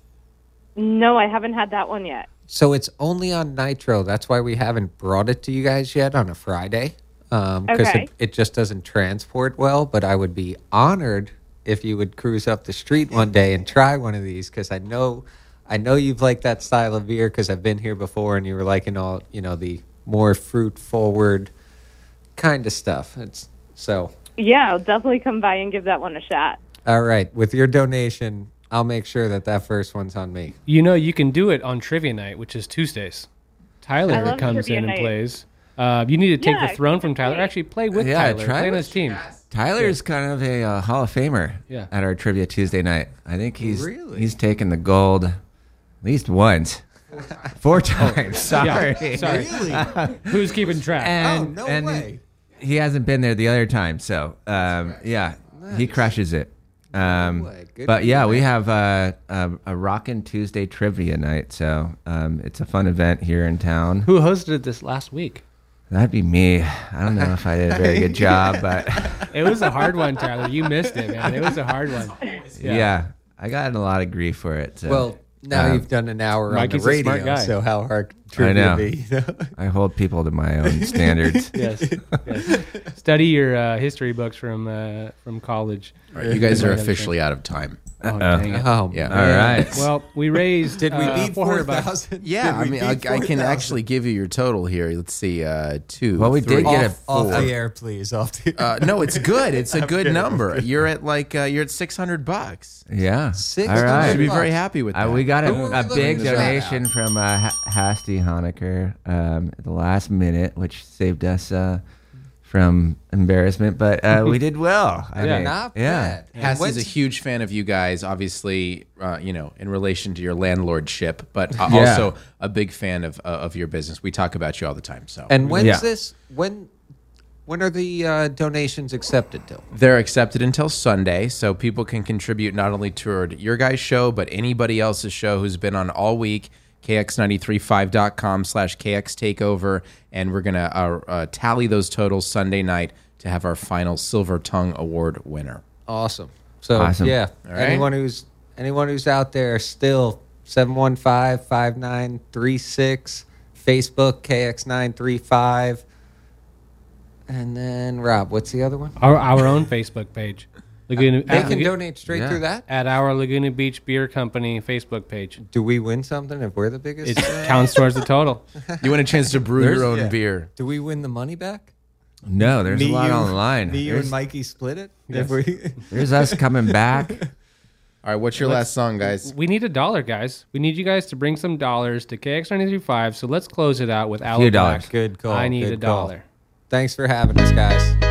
S6: No, I haven't had that one yet.
S2: So it's only on Nitro. That's why we haven't brought it to you guys yet on a Friday. Um, because
S6: Okay.
S2: it, it just doesn't transport well. But I would be honored if you would cruise up the street one day and try one of these, because I know, I know you've liked that style of beer because I've been here before and you were liking all, you know, the more fruit forward kind of stuff. It's so.
S6: Yeah, I'll definitely come by and give that one a shot.
S2: All right, with your donation, I'll make sure that that first one's on me.
S1: You know, you can do it on trivia night, which is Tuesdays.
S6: I
S1: Tyler
S6: love
S1: comes
S6: trivia
S1: in and
S6: night.
S1: plays. Uh, you need to take
S6: Yeah,
S1: the throne from
S6: come
S1: Tyler.
S6: play.
S1: Actually, play with
S3: Yeah,
S1: Tyler.
S3: try
S1: Play on
S3: it.
S1: his team.
S3: Tyler's kind of a uh, Hall of Famer
S1: Yeah.
S3: at our Trivia Tuesday night. I think he's
S2: Really?
S3: he's taken the gold at least once. Four times. Sorry.
S1: Yeah, sorry. Who's keeping track?
S3: And,
S2: Oh, no
S3: and
S2: way.
S3: he hasn't been there the other time. So, um, yeah, he crushes it. Um,
S2: way. Good
S3: but
S2: for
S3: yeah,
S2: you,
S3: we
S2: man.
S3: have uh, a, a Rockin' Tuesday Trivia night. So um, it's a fun event here in town.
S1: Who hosted this last week?
S3: That'd be me. I don't know if I did a very good job, but
S1: It was a hard one, Tyler. You missed it, man. It was a hard one.
S3: yeah, I got a lot of grief for it. So.
S2: Well, now
S3: Um,
S2: you've done an hour
S1: Mikey's
S2: on
S1: a
S2: the
S1: smart
S2: radio,
S1: guy.
S2: so how hard
S3: I
S2: trivia
S3: know.
S2: be? You know?
S3: I hold people to my own standards.
S1: Yes. yes. Study your uh, history books from uh, from college.
S9: All right, you guys are officially out of time.
S1: Oh,
S3: Uh-oh.
S1: dang it.
S2: Oh,
S9: Yeah.
S3: All
S2: man.
S3: right.
S1: Well, we raised.
S2: Did we
S1: uh,
S2: beat
S1: four
S2: four
S1: hundred bucks.
S2: thousand?
S9: Yeah, I mean, I, I can actually give you your total here. Let's see, uh, two.
S3: Well, we did
S9: three,
S3: get a
S2: Off, off
S9: four.
S2: the air, please. Off the air.
S9: Uh, no, it's good. It's a
S2: I'm
S9: good
S2: kidding.
S9: number. You're at like uh, you're at six hundred bucks.
S3: Yeah.
S2: Six
S3: All
S9: You
S3: right.
S9: should be
S2: bucks.
S9: very happy with that.
S3: Uh, we got
S2: Who are
S3: a, a
S2: we
S3: big
S2: looking to shout
S3: donation
S2: out?
S3: from uh, ha- Hasty Honecker um, at the last minute, which saved us uh, from embarrassment. But uh, we did well. I
S1: Yeah.
S3: think.
S2: Not
S3: yeah.
S2: bad.
S9: Hassie's
S2: When's-
S9: a huge fan of you guys, obviously, uh, you know, in relation to your landlordship, but uh,
S3: Yeah.
S9: also a big fan of uh, of your business. We talk about you all the time. So
S2: And when's
S3: Yeah.
S2: this? When when are the uh, donations accepted till?
S9: they're accepted until Sunday, so people can contribute not only toward your guys' show, but anybody else's show who's been on all week. K X nine three five dot com slash K X Takeover, and we're gonna uh, uh, tally those totals Sunday night to have our final Silver Tongue Award winner.
S2: Awesome. So
S3: Awesome.
S2: yeah,
S9: All right.
S2: anyone who's anyone who's out there still seven one five, five nine three six, Facebook K X nine three five. And then Rob, what's the other one?
S1: Our our own Facebook page. Laguna,
S2: They
S1: at,
S2: can
S1: Lagu-
S2: donate straight
S3: Yeah.
S2: through that.
S1: at our Laguna Beach Beer Company Facebook page.
S2: Do we win something if we're the biggest?
S1: It counts towards the total.
S9: You want a chance to brew
S3: There's-
S9: your own
S2: yeah.
S9: beer?
S2: Do we win the money back?
S3: No, there's a lot
S2: you,
S3: on the line.
S2: Me, you,
S3: There's,
S2: and Mikey split it.
S1: Yes.
S2: If we,
S3: there's us coming back.
S9: All right, what's your last song, guys?
S1: We need a dollar, guys. We need you guys to bring some dollars to K X nine three five. So let's close it out with
S3: Few
S1: Aloe
S3: dollars.
S1: Black.
S2: Good call,
S1: I need
S2: good
S1: a
S2: call.
S1: dollar.
S2: Thanks for having us, guys.